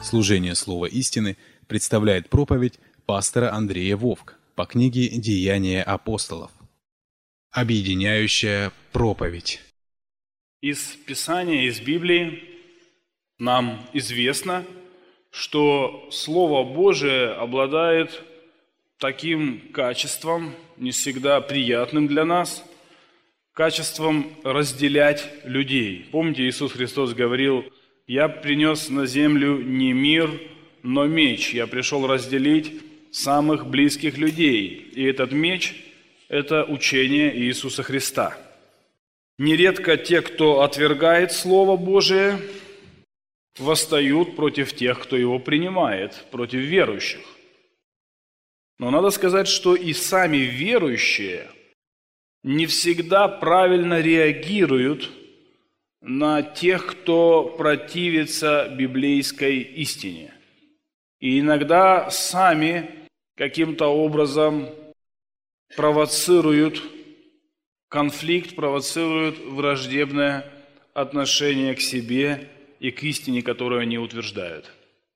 Служение слова истины представляет проповедь пастора Андрея Вовк по книге «Деяния апостолов». Объединяющая проповедь. Из Писания, из Библии нам известно, что Слово Божие обладает таким качеством, не всегда приятным для нас, качеством разделять людей. Помните, Иисус Христос говорил: «Я принес на землю не мир, но меч. Я пришел разделить самых близких людей». И этот меч – это учение Иисуса Христа. Нередко те, кто отвергает Слово Божие, восстают против тех, кто его принимает, против верующих. Но надо сказать, что и сами верующие не всегда правильно реагируют на тех, кто противится библейской истине. И иногда сами каким-то образом провоцируют конфликт, провоцируют враждебное отношение к себе и к истине, которую они утверждают.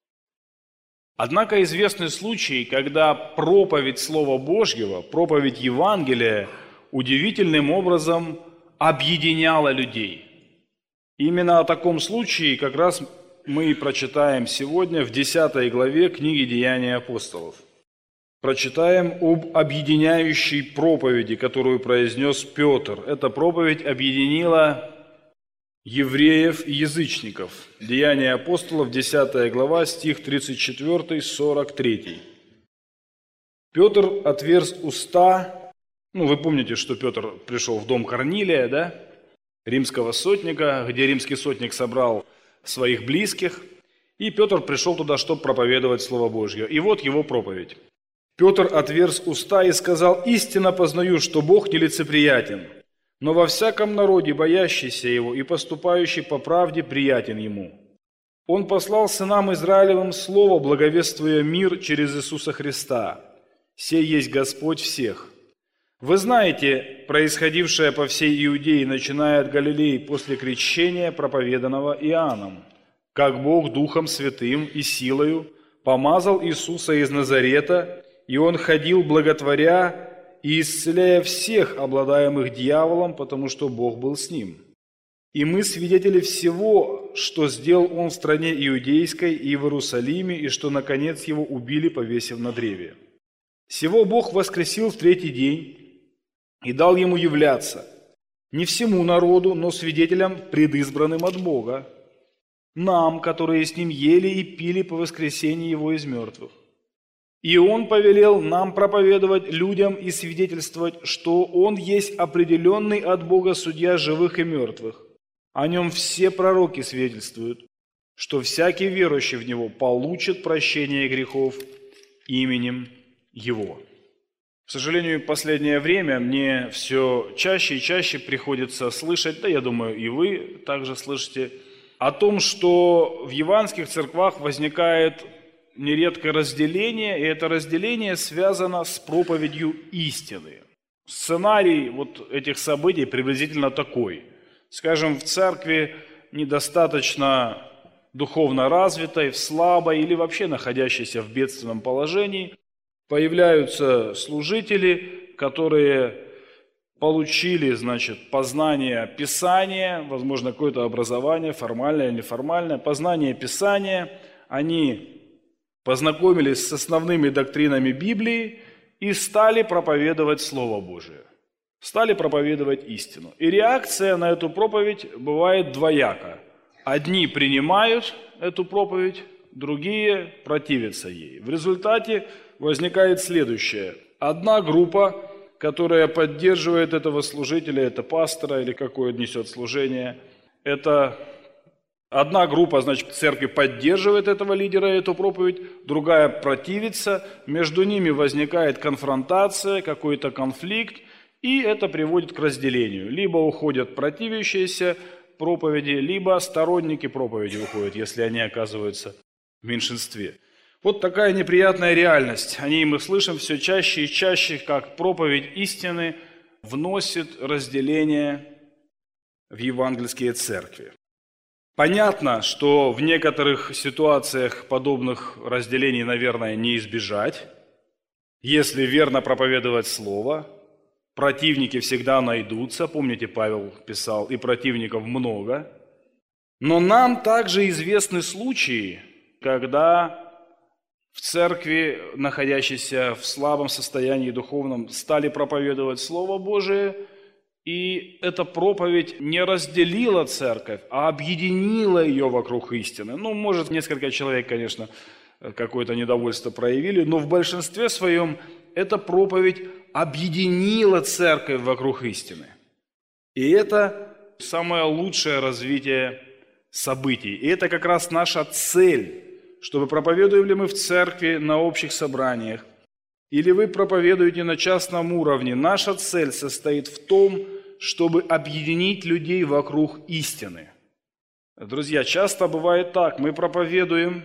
Однако известны случаи, когда проповедь Слова Божьего, проповедь Евангелия удивительным образом объединяла людей. Именно о таком случае как раз мы и прочитаем сегодня в 10 главе книги «Деяния апостолов». Прочитаем об объединяющей проповеди, которую произнес Петр. Эта проповедь объединила евреев и язычников. Деяния апостолов, 10 глава, стих 34-43. Петр отверз уста. Вы помните, что Петр пришел в дом Корнилия, да? Римского сотника, где римский сотник собрал своих близких. И Петр пришел туда, чтобы проповедовать Слово Божье. И вот его проповедь. Петр отверз уста и сказал: «Истинно познаю, что Бог нелицеприятен, но во всяком народе боящийся Его и поступающий по правде приятен Ему. Он послал сынам Израилевым слово, благовествуя мир через Иисуса Христа. Сей есть Господь всех. Вы знаете происходившее по всей Иудее, начиная от Галилеи после крещения, проповеданного Иоанном, как Бог Духом Святым и силою помазал Иисуса из Назарета, и Он ходил, благотворя и исцеляя всех, обладаемых дьяволом, потому что Бог был с Ним. И мы свидетели всего, что сделал Он в стране Иудейской и в Иерусалиме, и что, наконец, Его убили, повесив на древе. Сего Бог воскресил в третий день и дал Ему являться, не всему народу, но свидетелям, предизбранным от Бога, нам, которые с Ним ели и пили по воскресении Его из мертвых. И Он повелел нам проповедовать людям и свидетельствовать, что Он есть определенный от Бога судья живых и мертвых. О Нем все пророки свидетельствуют, что всякий верующий в Него получит прощение грехов именем Его». К сожалению, в последнее время мне все чаще и чаще приходится слышать, да я думаю, и вы также слышите, о том, что в евангельских церквах возникает нередко разделение, и это разделение связано с проповедью истины. Сценарий этих событий приблизительно такой. Скажем, в церкви недостаточно духовно развитой, в слабой или вообще находящейся в бедственном положении появляются служители, которые получили, познание Писания, возможно, какое-то образование, формальное или неформальное, познание Писания, они познакомились с основными доктринами Библии и стали проповедовать Слово Божие, стали проповедовать истину. И реакция на эту проповедь бывает двояка. Одни принимают эту проповедь, другие противятся ей. В результате возникает следующее. Одна группа, которая поддерживает этого служителя, это пастора или какое несет служение, это одна группа, в церкви поддерживает этого лидера, эту проповедь, другая противится, между ними возникает конфронтация, какой-то конфликт, и это приводит к разделению. Либо уходят противящиеся проповеди, либо сторонники проповеди уходят, если они оказываются в меньшинстве. Вот такая неприятная реальность. О ней мы слышим все чаще и чаще, как проповедь истины вносит разделение в евангельские церкви. Понятно, что в некоторых ситуациях подобных разделений, наверное, не избежать. Если верно проповедовать Слово, противники всегда найдутся. Помните, Павел писал, и противников много. Но нам также известны случаи, когда в церкви, находящейся в слабом состоянии духовном, стали проповедовать Слово Божие, и эта проповедь не разделила церковь, а объединила ее вокруг истины. Может, несколько человек, конечно, какое-то недовольство проявили, но в большинстве своем эта проповедь объединила церковь вокруг истины. И это самое лучшее развитие событий. И это как раз наша цель, чтобы проповедуем ли мы в церкви на общих собраниях, или вы проповедуете на частном уровне. Наша цель состоит в том, чтобы объединить людей вокруг истины. Друзья, часто бывает так, мы проповедуем,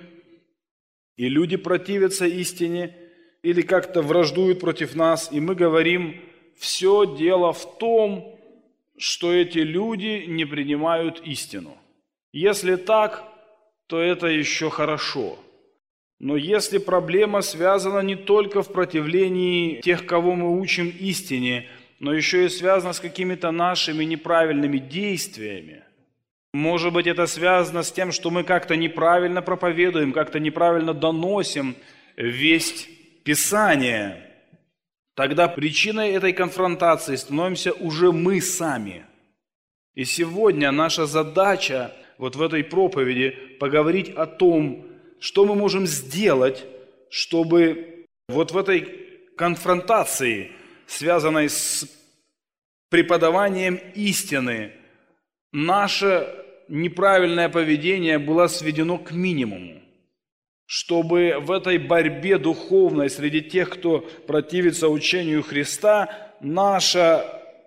и люди противятся истине, или как-то враждуют против нас, и мы говорим, все дело в том, что эти люди не принимают истину. Если так, то это еще хорошо. Но если проблема связана не только в противлении тех, кого мы учим истине, но еще и связана с какими-то нашими неправильными действиями, может быть, это связано с тем, что мы как-то неправильно проповедуем, как-то неправильно доносим весть Писания, тогда причиной этой конфронтации становимся уже мы сами. И сегодня наша задача вот в этой проповеди поговорить о том, что мы можем сделать, чтобы вот в этой конфронтации, связанной с преподаванием истины, наше неправильное поведение было сведено к минимуму. Чтобы в этой борьбе духовной среди тех, кто противится учению Христа, наше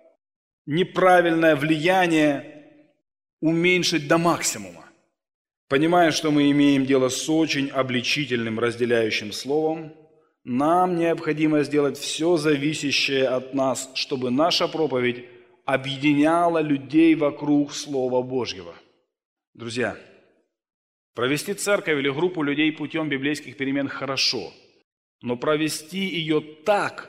неправильное влияние уменьшить до максимума. Понимая, что мы имеем дело с очень обличительным разделяющим словом, нам необходимо сделать все зависящее от нас, чтобы наша проповедь объединяла людей вокруг Слова Божьего. Друзья, провести церковь или группу людей путем библейских перемен хорошо, но провести ее так,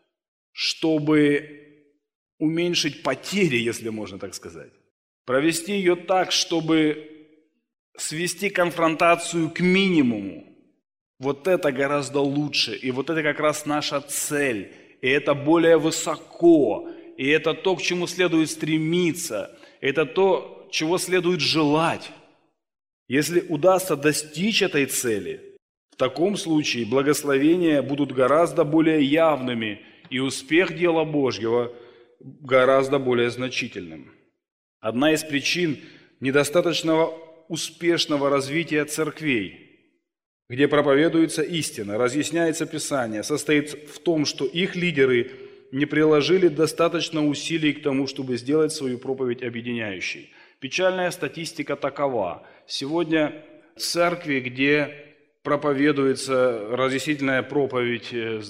чтобы уменьшить потери, если можно так сказать. Провести ее так, чтобы свести конфронтацию к минимуму. Вот это гораздо лучше. И вот это как раз наша цель. И это более высоко. И это то, к чему следует стремиться. Это то, чего следует желать. Если удастся достичь этой цели, в таком случае благословения будут гораздо более явными, и успех дела Божьего гораздо более значительным. Одна из причин недостаточного успешного развития церквей, где проповедуется истина, разъясняется Писание, состоит в том, что их лидеры не приложили достаточно усилий к тому, чтобы сделать свою проповедь объединяющей. Печальная статистика такова. Сегодня церкви, где проповедуется разъяснительная проповедь,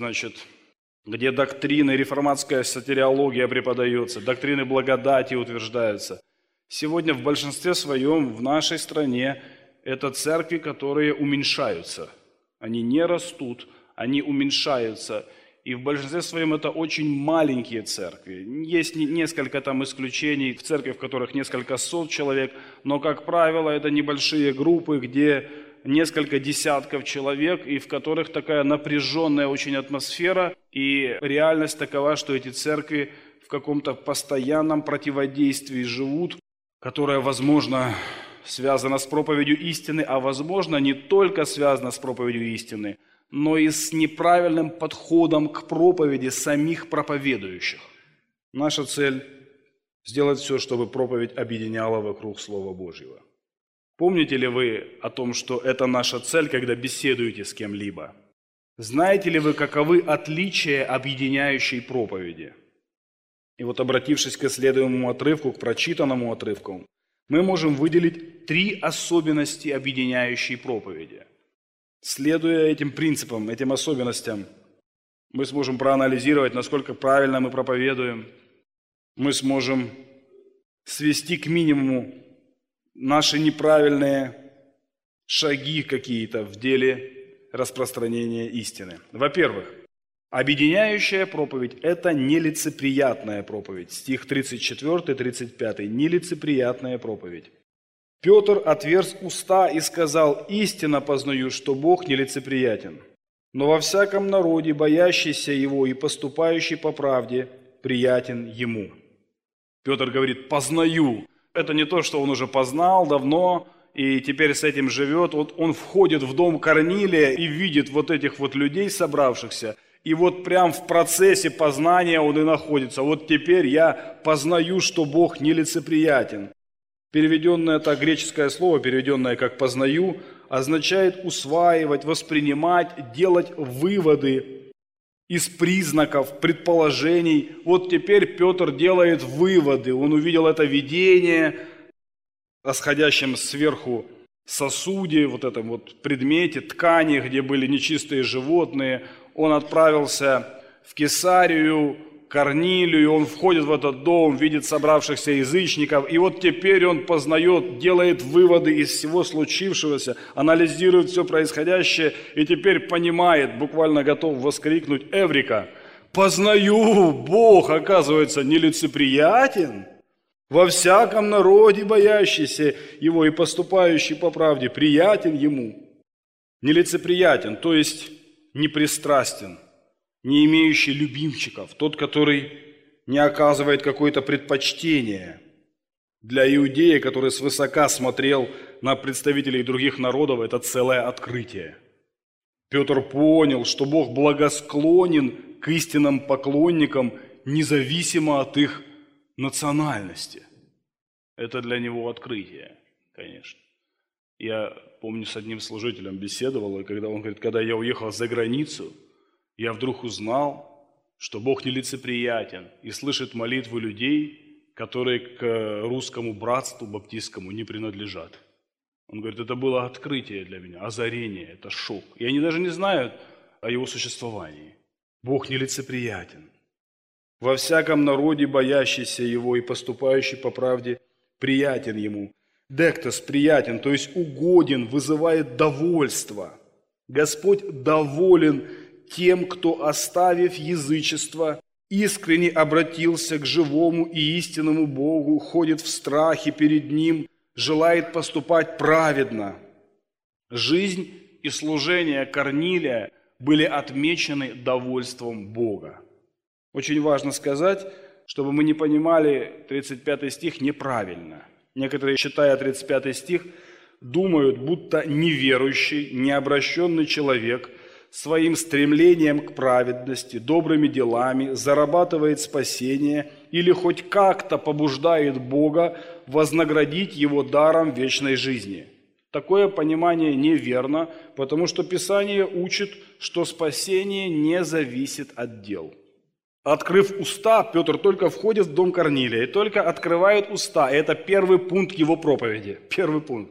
где доктрины, реформатская сотириология преподается, доктрины благодати утверждаются, сегодня в большинстве своем в нашей стране это церкви, которые уменьшаются. Они не растут, они уменьшаются. И в большинстве своем это очень маленькие церкви. Есть несколько там исключений, в церкви, в которых несколько сот человек, но, как правило, это небольшие группы, где несколько десятков человек, и в которых такая напряженная очень атмосфера. И реальность такова, что эти церкви в каком-то постоянном противодействии живут, которое, возможно, связано с проповедью истины, а, возможно, не только связано с проповедью истины, но и с неправильным подходом к проповеди самих проповедующих. Наша цель – сделать все, чтобы проповедь объединяла вокруг Слова Божьего. Помните ли вы о том, что это наша цель, когда беседуете с кем-либо? Знаете ли вы, каковы отличия объединяющей проповеди? И вот, обратившись к исследуемому отрывку, к прочитанному отрывку, мы можем выделить 3 особенности объединяющей проповеди. Следуя этим принципам, этим особенностям, мы сможем проанализировать, насколько правильно мы проповедуем. Мы сможем свести к минимуму наши неправильные шаги какие-то в деле распространения истины. Во-первых, объединяющая проповедь – это нелицеприятная проповедь. Стих 34-35 – нелицеприятная проповедь. Петр отверз уста и сказал: «Истинно познаю, что Бог нелицеприятен, но во всяком народе, боящийся Его и поступающий по правде, приятен Ему». Петр говорит: «Познаю». Это не то, что он уже познал давно и теперь с этим живет. Вот он входит в дом Корнилия и видит вот этих вот людей, собравшихся, и вот прям в процессе познания он и находится. Вот теперь я познаю, что Бог нелицеприятен. Переведенное это греческое слово, переведенное как «познаю», означает усваивать, воспринимать, делать выводы из признаков, предположений. Вот теперь Петр делает выводы. Он увидел это видение о сходящем сверху сосуде, вот этом вот предмете, ткани, где были нечистые животные. Он отправился в Кесарию, к Корнилию, он входит в этот дом, видит собравшихся язычников, и вот теперь он познает, делает выводы из всего случившегося, анализирует все происходящее, и теперь понимает, буквально готов воскликнуть: «Эврика! Познаю, Бог, оказывается, нелицеприятен, во всяком народе боящийся Его и поступающий по правде, приятен Ему». Нелицеприятен, то есть непристрастен, не имеющий любимчиков, тот, который не оказывает какое-то предпочтение. Для иудея, который свысока смотрел на представителей других народов, это целое открытие. Петр понял, что Бог благосклонен к истинным поклонникам, независимо от их национальности. Это для него открытие, конечно. Я помню, с одним служителем беседовал, и когда он говорит: когда я уехал за границу, я вдруг узнал, что Бог нелицеприятен и слышит молитвы людей, которые к русскому братству баптистскому не принадлежат. Он говорит: это было открытие для меня, озарение, это шок. И они даже не знают о его существовании. Бог нелицеприятен. Во всяком народе, боящийся Его и поступающий по правде, приятен Ему. Дектос приятен, то есть угоден, вызывает довольство. Господь доволен тем, кто, оставив язычество, искренне обратился к живому и истинному Богу, ходит в страхе перед Ним, желает поступать праведно. Жизнь и служение Корнилия были отмечены довольством Бога. Очень важно сказать, чтобы мы не понимали 35 стих неправильно. Некоторые, читая 35 стих, думают, будто неверующий, необращенный человек своим стремлением к праведности, добрыми делами зарабатывает спасение или хоть как-то побуждает Бога вознаградить его даром вечной жизни. Такое понимание неверно, потому что Писание учит, что спасение не зависит от дел. Открыв уста, Петр только входит в дом Корнилия и только открывает уста. И это первый пункт его проповеди. Первый пункт.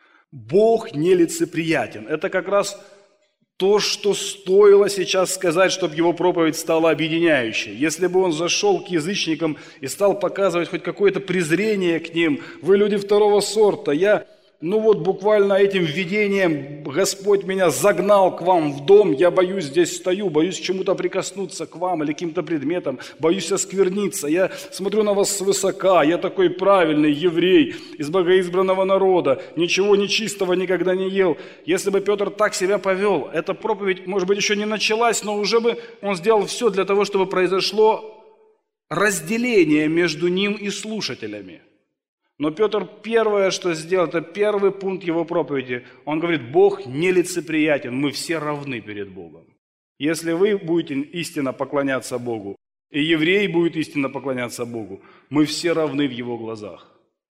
Бог нелицеприятен. Это как раз то, что стоило сейчас сказать, чтобы его проповедь стала объединяющей. Если бы он зашел к язычникам и стал показывать хоть какое-то презрение к ним: вы люди второго сорта, буквально этим видением Господь меня загнал к вам в дом, я боюсь, здесь стою, боюсь к чему-то прикоснуться к вам или к каким-то предметам, боюсь оскверниться, я смотрю на вас свысока, я такой правильный еврей из богоизбранного народа, ничего нечистого никогда не ел. Если бы Петр так себя повел, эта проповедь, может быть, еще не началась, но уже бы он сделал все для того, чтобы произошло разделение между ним и слушателями. Но Петр первое, что сделал, это первый пункт его проповеди. Он говорит: Бог нелицеприятен, мы все равны перед Богом. Если вы будете истинно поклоняться Богу, и еврей будет истинно поклоняться Богу, мы все равны в Его глазах.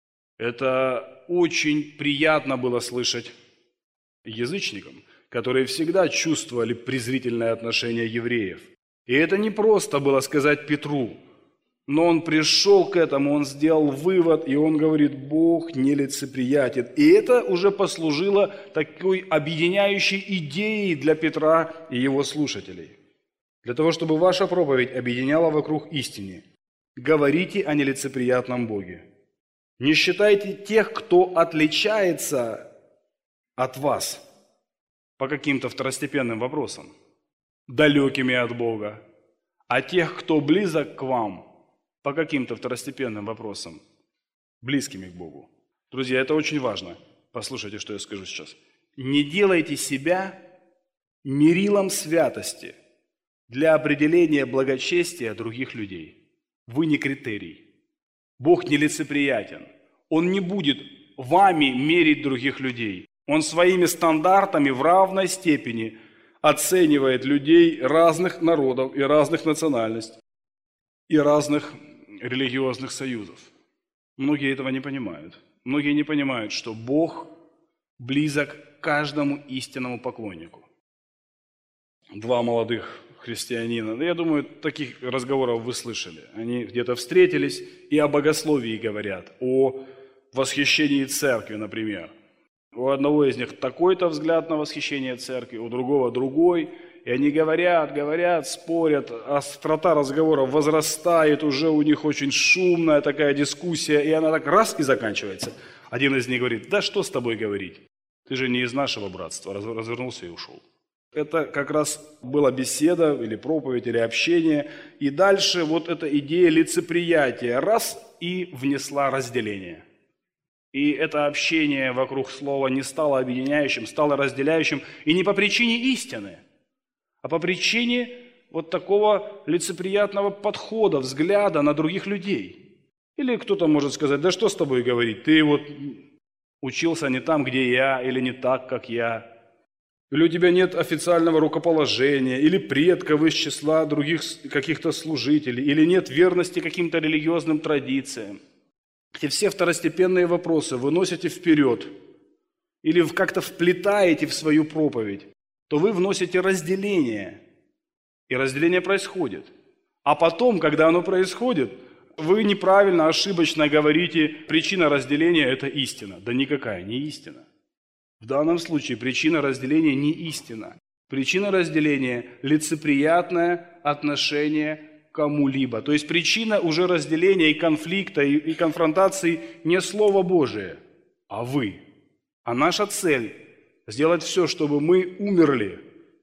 Это очень приятно было слышать язычникам, которые всегда чувствовали презрительное отношение евреев. И это не просто было сказать Петру, но он пришел к этому, он сделал вывод, и он говорит: Бог нелицеприятен. И это уже послужило такой объединяющей идеей для Петра и его слушателей. Для того, чтобы ваша проповедь объединяла вокруг истины, говорите о нелицеприятном Боге. Не считайте тех, кто отличается от вас по каким-то второстепенным вопросам, далекими от Бога, а тех, кто близок к вам по каким-то второстепенным вопросам, близкими к Богу. Друзья, это очень важно. Послушайте, что я скажу сейчас. Не делайте себя мерилом святости для определения благочестия других людей. Вы не критерий. Бог нелицеприятен. Он не будет вами мерить других людей. Он своими стандартами в равной степени оценивает людей разных народов и разных национальностей и разных религиозных союзов. Многие этого не понимают. Многие не понимают, что Бог близок к каждому истинному поклоннику. Два молодых христианина, я думаю, таких разговоров вы слышали. Они где-то встретились и о богословии говорят, о восхищении церкви, например. У одного из них такой-то взгляд на восхищение церкви, у другого другой. И они говорят, спорят, острота разговоров возрастает, уже у них очень шумная такая дискуссия, и она так раз и заканчивается. Один из них говорит: да что с тобой говорить, ты же не из нашего братства, развернулся и ушел. Это как раз была беседа, или проповедь, или общение, и дальше вот эта идея лицеприятия раз и внесла разделение. И это общение вокруг слова не стало объединяющим, стало разделяющим, и не по причине истины, а по причине вот такого лицеприятного подхода, взгляда на других людей. Или кто-то может сказать: да что с тобой говорить, ты вот учился не там, где я, или не так, как я. Или у тебя нет официального рукоположения, или предков из числа других каких-то служителей, или нет верности каким-то религиозным традициям. Эти все второстепенные вопросы вы носите вперед или как-то вплетаете в свою проповедь, то вы вносите разделение, и разделение происходит. А потом, когда оно происходит, вы неправильно, ошибочно говорите: причина разделения – это истина. Да никакая не истина. В данном случае причина разделения не истина. Причина разделения – лицеприятное отношение к кому-либо. То есть причина уже разделения и конфликта, и конфронтации не Слово Божие, а вы. А наша цель – сделать все, чтобы мы умерли.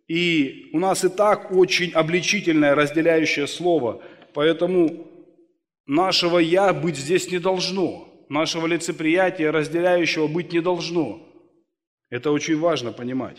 И у нас и так очень обличительное разделяющее слово, поэтому нашего «я» быть здесь не должно. Нашего лицеприятия разделяющего быть не должно. Это очень важно понимать.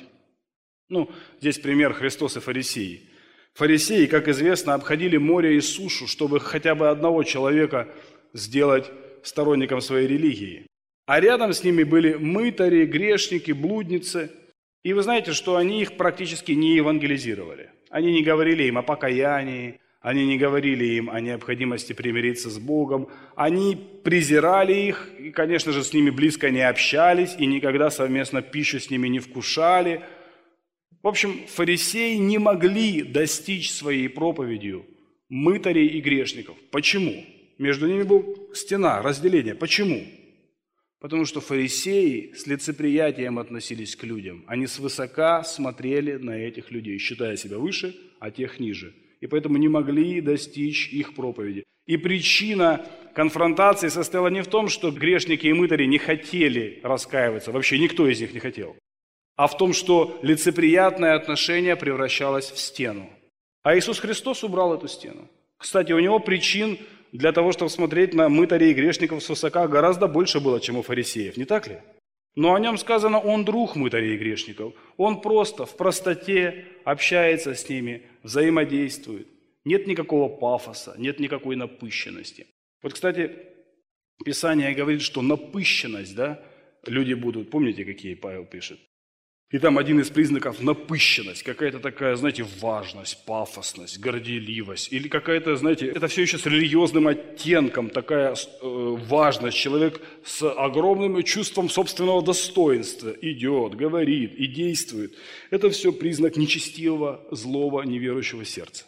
Здесь пример Христос и фарисеи. Фарисеи, как известно, обходили море и сушу, чтобы хотя бы одного человека сделать сторонником своей религии. А рядом с ними были мытари, грешники, блудницы. И вы знаете, что они их практически не евангелизировали. Они не говорили им о покаянии, они не говорили им о необходимости примириться с Богом. Они презирали их и, конечно же, с ними близко не общались и никогда совместно пищу с ними не вкушали. В общем, фарисеи не могли достичь своей проповедью мытарей и грешников. Почему? Между ними была стена, разделение. Почему? Потому что фарисеи с лицеприятием относились к людям. Они свысока смотрели на этих людей, считая себя выше, а тех ниже. И поэтому не могли достичь их проповеди. И причина конфронтации состояла не в том, что грешники и мытари не хотели раскаиваться, вообще никто из них не хотел, а в том, что лицеприятное отношение превращалось в стену. А Иисус Христос убрал эту стену. Кстати, у Него причин для того, чтобы смотреть на мытарей и грешников свысока, гораздо больше было, чем у фарисеев, не так ли? Но о Нем сказано: Он друг мытарей и грешников. Он просто в простоте общается с ними, взаимодействует. Нет никакого пафоса, нет никакой напыщенности. Вот, кстати, Писание говорит, что напыщенность, люди будут, помните, какие Павел пишет? И там один из признаков – напыщенность, какая-то такая, важность, пафосность, горделивость. Или какая-то, это все еще с религиозным оттенком, такая важность. Человек с огромным чувством собственного достоинства идет, говорит и действует. Это все признак нечестивого, злого, неверующего сердца.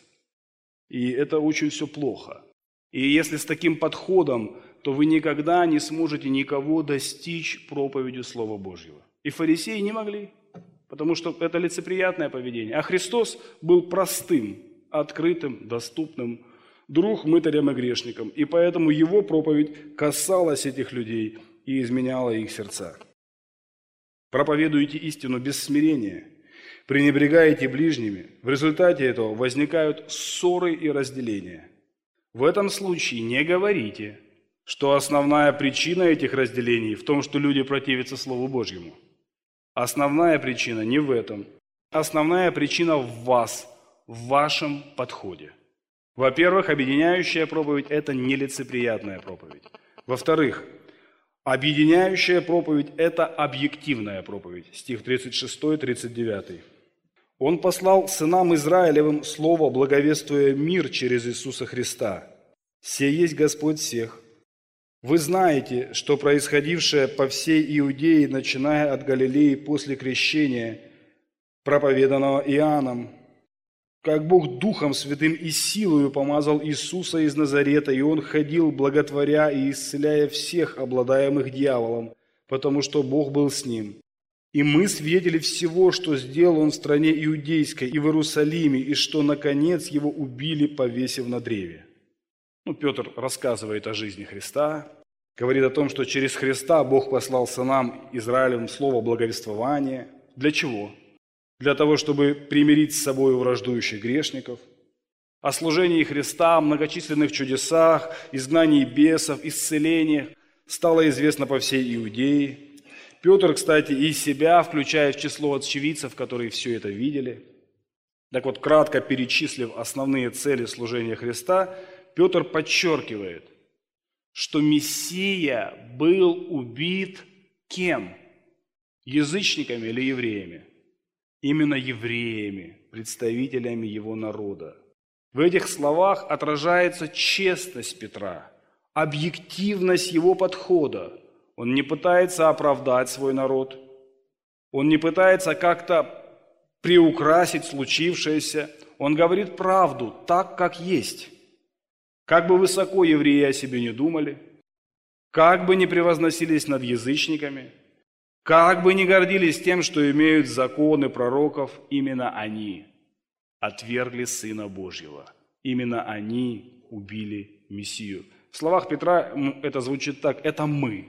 И это очень все плохо. И если с таким подходом, то вы никогда не сможете никого достичь проповедью Слова Божьего. И фарисеи не могли. Потому что это лицеприятное поведение. А Христос был простым, открытым, доступным, друг мытарям и грешникам, и поэтому его проповедь касалась этих людей и изменяла их сердца. Проповедуете истину без смирения, пренебрегаете ближними, в результате этого возникают ссоры и разделения. В этом случае не говорите, что основная причина этих разделений в том, что люди противятся Слову Божьему. Основная причина не в этом. Основная причина в вас, в вашем подходе. Во-первых, объединяющая проповедь – это нелицеприятная проповедь. Во-вторых, объединяющая проповедь – это объективная проповедь. Стих 36-39. «Он послал сынам Израилевым слово, благовествуя мир через Иисуса Христа. Се есть Господь всех. Вы знаете, что происходившее по всей Иудее, начиная от Галилеи после крещения, проповеданного Иоанном, как Бог Духом Святым и силою помазал Иисуса из Назарета, и Он ходил, благотворя и исцеляя всех, обладаемых дьяволом, потому что Бог был с Ним. И мы свидетели всего, что сделал Он в стране Иудейской и в Иерусалиме, и что, наконец, Его убили, повесив на древе». Петр рассказывает о жизни Христа, говорит о том, что через Христа Бог послал сынам Израилевым слово благовествования. Для чего? Для того, чтобы примирить с собой враждующих грешников. О служении Христа, о многочисленных чудесах, изгнании бесов, исцелениях стало известно по всей Иудее. Петр, кстати, и себя включает в число очевидцев, которые все это видели. Так вот, кратко перечислив основные цели служения Христа, Петр подчеркивает, что Мессия был убит кем? Язычниками или евреями? Именно евреями, представителями его народа. В этих словах отражается честность Петра, объективность его подхода. Он не пытается оправдать свой народ, он не пытается как-то приукрасить случившееся, он говорит правду так, как есть. Как бы высоко евреи о себе не думали, как бы не превозносились над язычниками, как бы не гордились тем, что имеют законы пророков, именно они отвергли Сына Божьего. Именно они убили Мессию. В словах Петра это звучит так: это мы.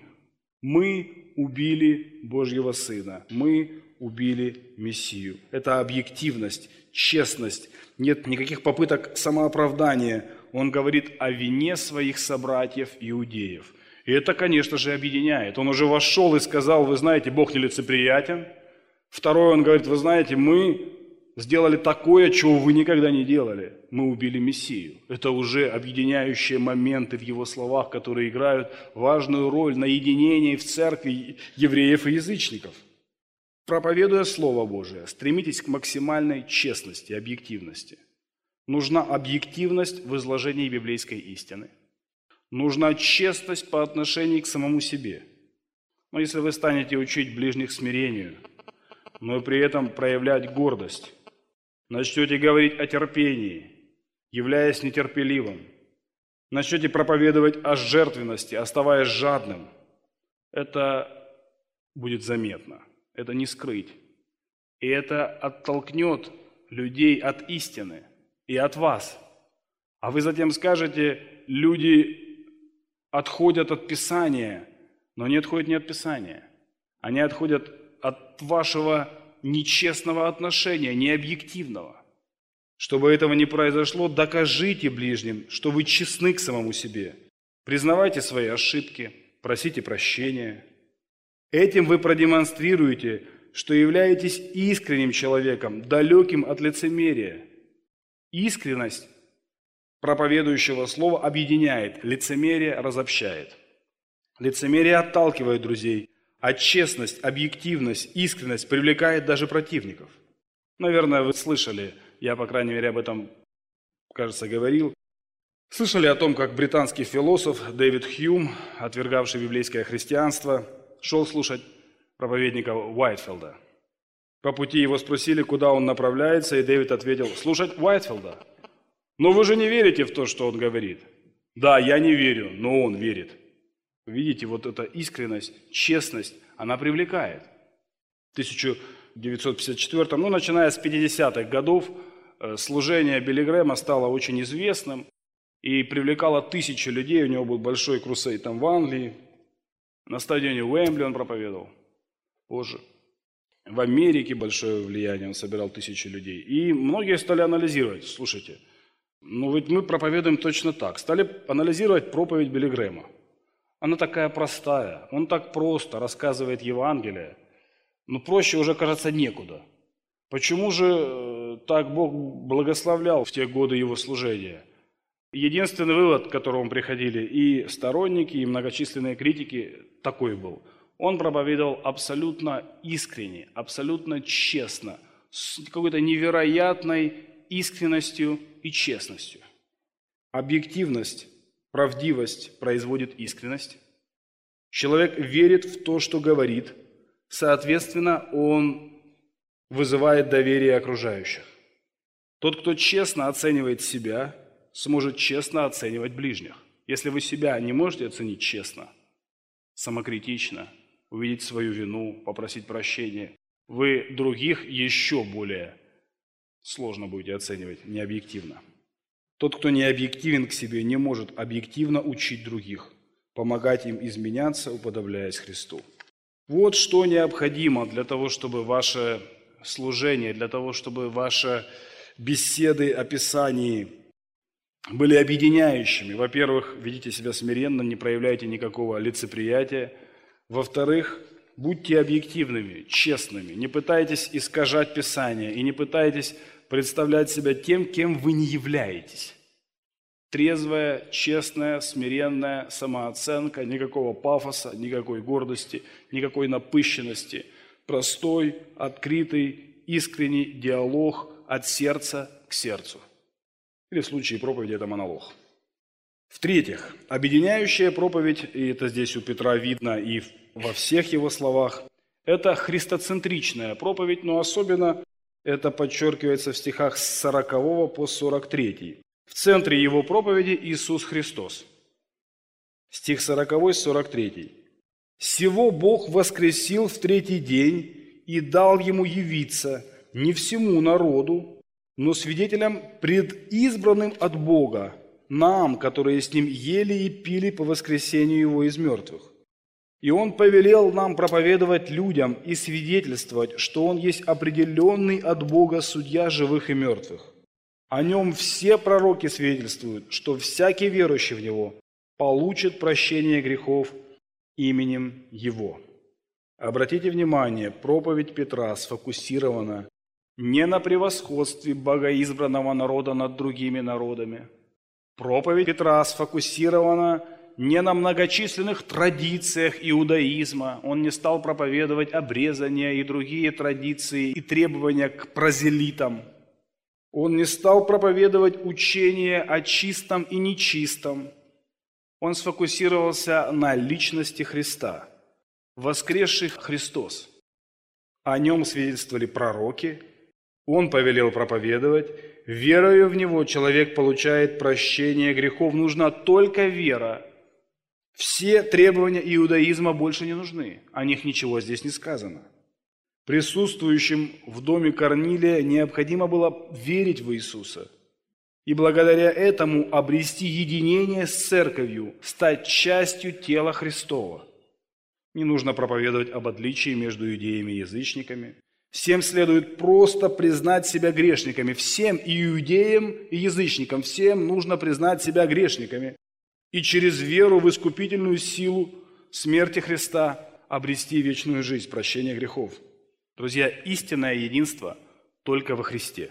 Мы убили Божьего Сына. Мы убили Мессию. Это объективность, честность. Нет никаких попыток самооправдания. Он говорит о вине своих собратьев иудеев. И это, конечно же, объединяет. Он уже вошел и сказал: вы знаете, Бог нелицеприятен. Второе, он говорит: вы знаете, мы сделали такое, чего вы никогда не делали. Мы убили Мессию. Это уже объединяющие моменты в его словах, которые играют важную роль на единении в церкви евреев и язычников. Проповедуя Слово Божие, стремитесь к максимальной честности, объективности. Нужна объективность в изложении библейской истины. Нужна честность по отношению к самому себе. Но если вы станете учить ближних смирению, но при этом проявлять гордость, начнете говорить о терпении, являясь нетерпеливым, начнете проповедовать о жертвенности, оставаясь жадным, это будет заметно, это не скрыть. И это оттолкнет людей от истины и от вас. А вы затем скажете: люди отходят от Писания, но не отходят не от Писания. Они отходят от вашего нечестного отношения, необъективного. Чтобы этого не произошло, докажите ближним, что вы честны к самому себе. Признавайте свои ошибки, просите прощения. Этим вы продемонстрируете, что являетесь искренним человеком, далеким от лицемерия. Искренность проповедующего слова объединяет, лицемерие разобщает. Лицемерие отталкивает друзей, а честность, объективность, искренность привлекает даже противников. Наверное, вы слышали, я, по крайней мере, об этом, кажется, говорил. Слышали о том, как британский философ Дэвид Хьюм, отвергавший библейское христианство, шел слушать проповедника Уайтфилда. По пути его спросили, куда он направляется, и Дэвид ответил: слушать Уайтфилда. Но вы же не верите в то, что он говорит. Да, я не верю, но он верит. Видите, вот эта искренность, честность, она привлекает. В 1954, начиная с 50-х годов, служение Билли Грэма стало очень известным. и привлекало тысячи людей. У него был большой крусейд там в Англии. На стадионе Уэмбли он проповедовал позже. В Америке большое влияние, он собирал тысячи людей. И многие стали анализировать, слушайте, ну ведь мы проповедуем точно так. Стали анализировать проповедь Билли Грэма. Она такая простая, он так просто рассказывает Евангелие. Но проще уже, кажется, некуда. Почему же так Бог благословлял в те годы его служения? Единственный вывод, к которому приходили и сторонники, и многочисленные критики, такой был. Он проповедовал абсолютно искренне, абсолютно честно, с какой-то невероятной искренностью и честностью. Объективность, правдивость производит искренность. Человек верит в то, что говорит. Соответственно, он вызывает доверие окружающих. Тот, кто честно оценивает себя, сможет честно оценивать ближних. Если вы себя не можете оценить честно, самокритично, увидеть свою вину, попросить прощения, вы других еще более сложно будете оценивать, необъективно. Тот, кто не объективен к себе, не может объективно учить других, помогать им изменяться, уподобляясь Христу. Вот что необходимо для того, чтобы ваше служение, для того, чтобы ваши беседы о Писании были объединяющими. Во-первых, ведите себя смиренно, не проявляйте никакого лицеприятия. Во-вторых, будьте объективными, честными. Не пытайтесь искажать Писание и не пытайтесь представлять себя тем, кем вы не являетесь. Трезвая, честная, смиренная самооценка, никакого пафоса, никакой гордости, никакой напыщенности. Простой, открытый, искренний диалог от сердца к сердцу. Или в случае проповеди это монолог. В-третьих, объединяющая проповедь, и это здесь у Петра видно и во всех его словах, это христоцентричная проповедь, но особенно это подчеркивается в стихах с 40 по 43. В центре его проповеди Иисус Христос. Стих 40, 43. «Сего Бог воскресил в третий день и дал ему явиться не всему народу, но свидетелям предизбранным от Бога, нам, которые с Ним ели и пили по воскресению Его из мертвых. И Он повелел нам проповедовать людям и свидетельствовать, что Он есть определенный от Бога судья живых и мертвых. О Нем все пророки свидетельствуют, что всякий верующий в Него получит прощение грехов именем Его». Обратите внимание, проповедь Петра сфокусирована не на превосходстве богоизбранного народа над другими народами. Проповедь Петра сфокусирована не на многочисленных традициях иудаизма. Он не стал проповедовать обрезания и другие традиции и требования к прозелитам. Он не стал проповедовать учение о чистом и нечистом. Он сфокусировался на личности Христа, воскресший Христос. О Нем свидетельствовали пророки. Он повелел проповедовать. Веруя в Него, человек получает прощение грехов. Нужна только вера. Все требования иудаизма больше не нужны. О них ничего здесь не сказано. Присутствующим в доме Корнилия необходимо было верить в Иисуса. И благодаря этому обрести единение с церковью, стать частью тела Христова. Не нужно проповедовать об отличии между иудеями и язычниками. Всем следует просто признать себя грешниками. Всем, и иудеям, и язычникам, всем нужно признать себя грешниками. И через веру в искупительную силу смерти Христа обрести вечную жизнь, прощение грехов. Друзья, истинное единство только во Христе.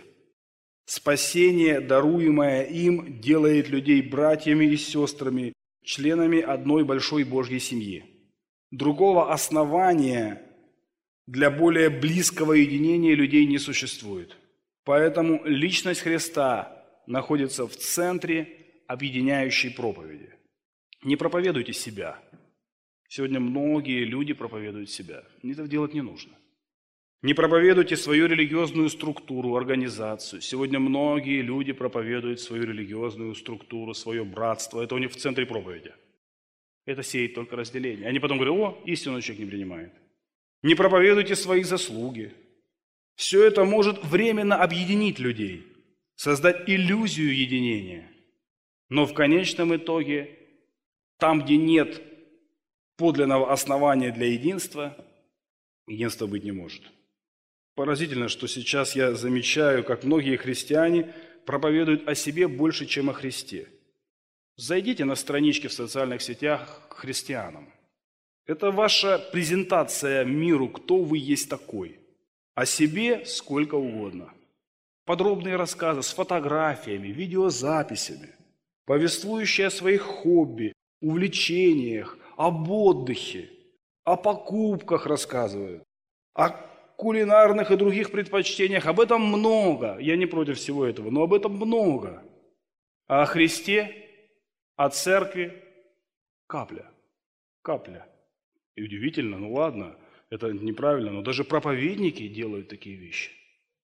Спасение, даруемое им, делает людей братьями и сестрами, членами одной большой Божьей семьи. Другого основания для более близкого единения людей не существует. Поэтому личность Христа находится в центре объединяющей проповеди. Не проповедуйте себя. Сегодня многие люди проповедуют себя. Этого делать не нужно. Не проповедуйте свою религиозную структуру, организацию. Сегодня многие люди проповедуют свою религиозную структуру, свое братство. Это у них в центре проповеди. Это сеет только разделение. Они потом говорят: о, истинный человек не принимает. Не проповедуйте свои заслуги. Все это может временно объединить людей, создать иллюзию единения. Но в конечном итоге, там, где нет подлинного основания для единства, единства быть не может. Поразительно, что сейчас я замечаю, как многие христиане проповедуют о себе больше, чем о Христе. Зайдите на странички в социальных сетях к христианам. Это ваша презентация миру, кто вы есть такой. О себе сколько угодно. Подробные рассказы с фотографиями, видеозаписями, повествующие о своих хобби, увлечениях, об отдыхе, о покупках рассказывают, о кулинарных и других предпочтениях. Об этом много. Я не против всего этого, но об этом много. А о Христе, о церкви капля. Капля. И удивительно, ну ладно, это неправильно, но даже проповедники делают такие вещи.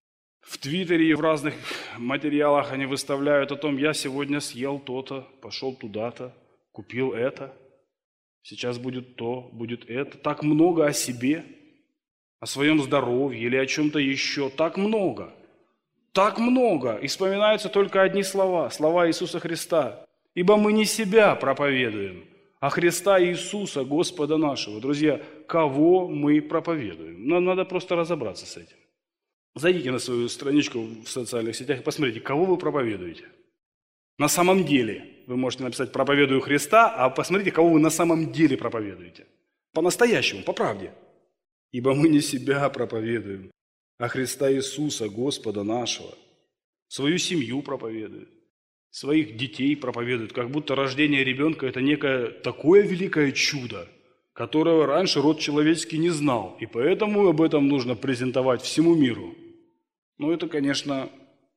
В Твиттере и в разных материалах они выставляют о том, я сегодня съел то-то, пошел туда-то, купил это, сейчас будет то, будет это. Так много о себе, о своем здоровье или о чем-то еще. Так много. Так много. И вспоминаются только одни слова, слова Иисуса Христа. Ибо мы не себя проповедуем, а Христа Иисуса, Господа нашего. Друзья, кого мы проповедуем? Нам надо просто разобраться с этим. Зайдите на свою страничку в социальных сетях и посмотрите, кого вы проповедуете. На самом деле, вы можете написать «проповедую Христа», а посмотрите, кого вы на самом деле проповедуете. По-настоящему, по правде. Ибо мы не себя проповедуем, а Христа Иисуса, Господа нашего. Свою семью проповедуют, своих детей проповедуют, как будто рождение ребенка – это некое такое великое чудо, которого раньше род человеческий не знал, и поэтому об этом нужно презентовать всему миру. Ну, это, конечно,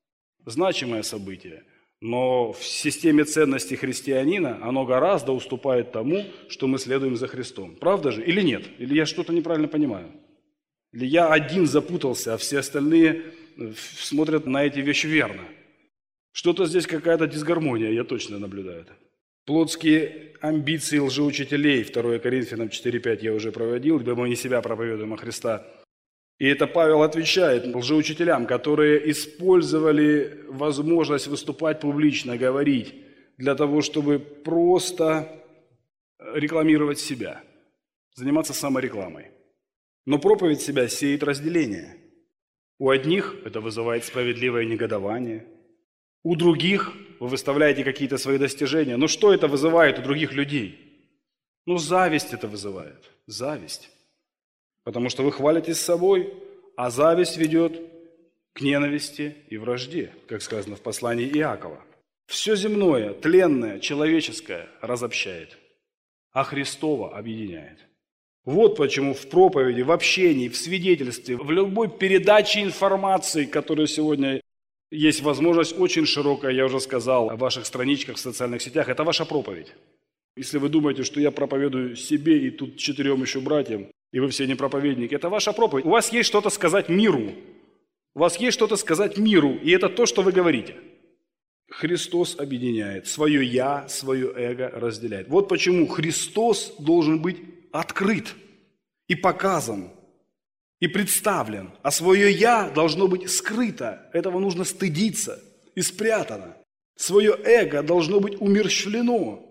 значимое событие, но в системе ценностей христианина оно гораздо уступает тому, что мы следуем за Христом. Правда же? Или нет? Или я что-то неправильно понимаю? Или я один запутался, а все остальные смотрят на эти вещи верно? Что-то здесь какая-то дисгармония, я точно наблюдаю это. Плотские амбиции лжеучителей, 2 Коринфянам 4:5 я уже проводил, ибо мы не себя проповедуем, а Христа. И это Павел отвечает лжеучителям, которые использовали возможность выступать публично, говорить, для того, чтобы просто рекламировать себя, заниматься саморекламой. Но проповедь себя сеет разделение. У одних это вызывает справедливое негодование, у других вы выставляете какие-то свои достижения. Но что это вызывает у других людей? Ну, зависть это вызывает. Зависть. Потому что вы хвалитесь собой, а зависть ведет к ненависти и вражде, как сказано в послании Иакова. Все земное, тленное, человеческое разобщает, а Христово объединяет. Вот почему в проповеди, в общении, в свидетельстве, в любой передаче информации, которая сегодня есть возможность очень широкая, я уже сказал, о ваших страничках в социальных сетях, это ваша проповедь. Если вы думаете, что я проповедую себе и тут 4 еще братьям, и вы все не проповедники, это ваша проповедь. У вас есть что-то сказать миру. У вас есть что-то сказать миру, и это то, что вы говорите. Христос объединяет. Свое «я», свое эго разделяет. Вот почему Христос должен быть открыт и показан, и представлен. А свое «я» должно быть скрыто. Этого нужно стыдиться и спрятано. Свое эго должно быть умерщвлено.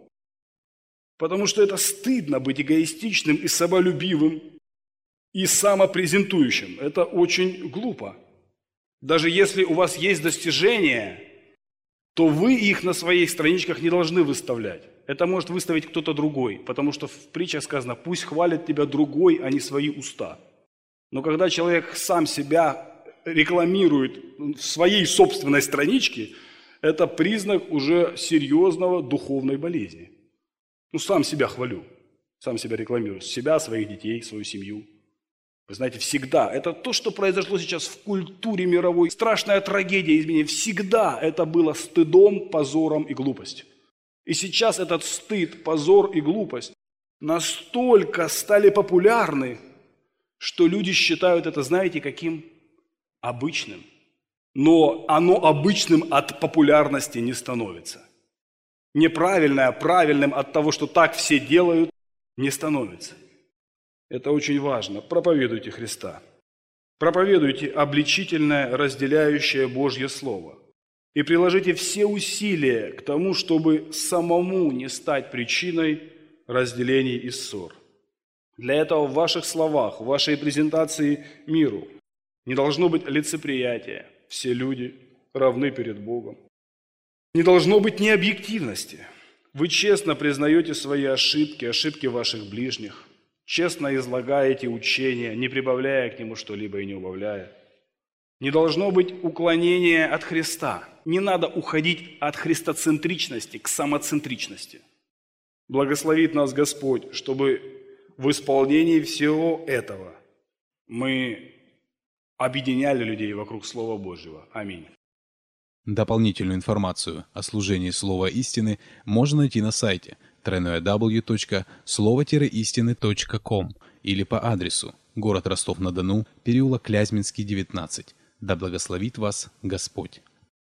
Потому что это стыдно быть эгоистичным и самолюбивым, и самопрезентующим. Это очень глупо. Даже если у вас есть достижения, то вы их на своих страничках не должны выставлять. Это может выставить кто-то другой, потому что в притчах сказано, пусть хвалит тебя другой, а не свои уста. Но когда человек сам себя рекламирует в своей собственной страничке, это признак уже серьезного духовной болезни. Ну, сам себя хвалю, сам себя рекламирую, себя, своих детей, свою семью. Вы знаете, всегда, это то, что произошло сейчас в культуре мировой, страшная трагедия изменения, всегда это было стыдом, позором и глупостью. И сейчас этот стыд, позор и глупость настолько стали популярны, что люди считают это, знаете, каким? Обычным. Но оно обычным от популярности не становится. Неправильное правильным от того, что так все делают, не становится. Это очень важно. Проповедуйте Христа. Проповедуйте обличительное, разделяющее Божье Слово. и приложите все усилия к тому, чтобы самому не стать причиной разделений и ссор. Для этого в ваших словах, в вашей презентации миру не должно быть лицеприятия. Все люди равны перед Богом. Не должно быть необъективности. Вы честно признаете свои ошибки, ошибки ваших ближних, честно излагаете учения, не прибавляя к нему что-либо и не убавляя. Не должно быть уклонения от Христа. Не надо уходить от христоцентричности к самоцентричности. Благословит нас Господь, чтобы в исполнении всего этого мы объединяли людей вокруг Слова Божьего. Аминь. Дополнительную информацию о служении Слова Истины можно найти на сайте www.slovo-истины.com или по адресу город Ростов-на-Дону, переулок Клязьминский, 19. Да благословит вас Господь.